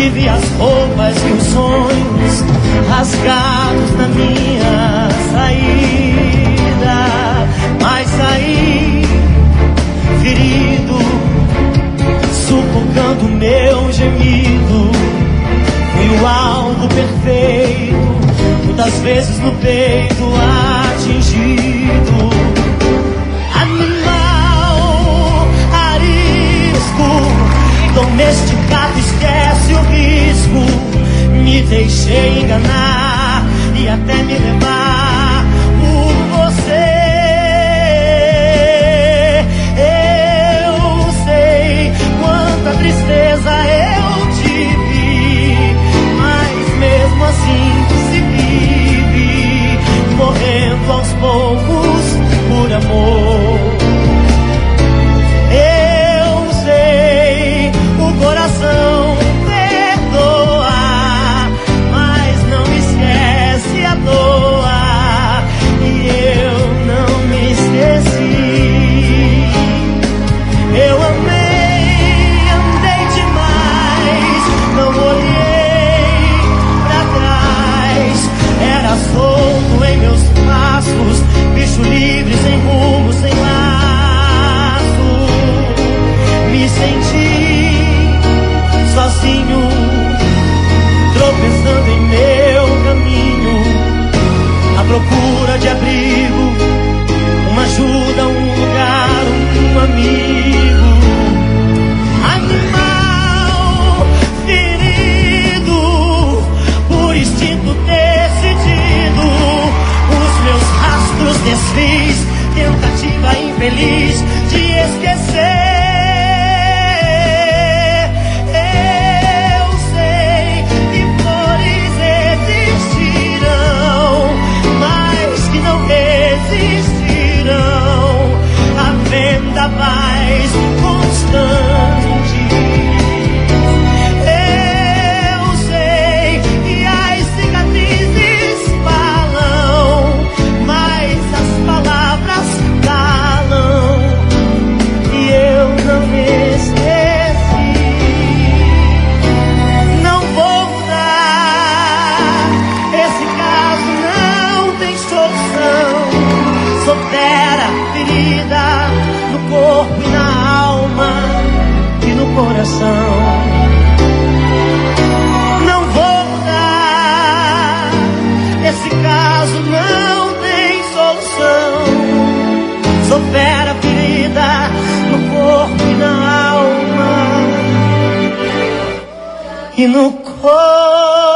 tive as roupas e os sonhos rasgados na minha saída, mas saí ferido, sufocando meu gemido. Fui o alvo perfeito, muitas vezes no peito atingido. Animal arisco, domesticado, esquece o risco. Me deixei enganar e até me levar por você. Eu sei quanta tristeza eu tive, mas mesmo assim se vive, morrendo aos poucos por amor. Eu sei, o coração perdoa, mas não esquece a doa, e eu não me esqueci. Eu amei, andei demais, não olhei pra trás. Era solto em meus passos, bicho livre, sem rumo, sem laço. Me senti sozinho, tropeçando em meu caminho, à procura de abrigo, uma ajuda, um lugar, um amigo. Animal ferido, por instinto decidido, os meus rastros desfiz, tentativa infeliz de esquecer. Eu sei que flores existirão, mas que não resistirão à vendavais constante. Eu sei que as cicatrizes falam, mas as palavras calam, e eu não me esqueci. Não vou mudar, esse caso não tem solução. Sou fera ferida no corpo e na alma e no coração. Não vou mudar, esse caso não tem solução. Sou fera ferida no corpo e na alma e no coração.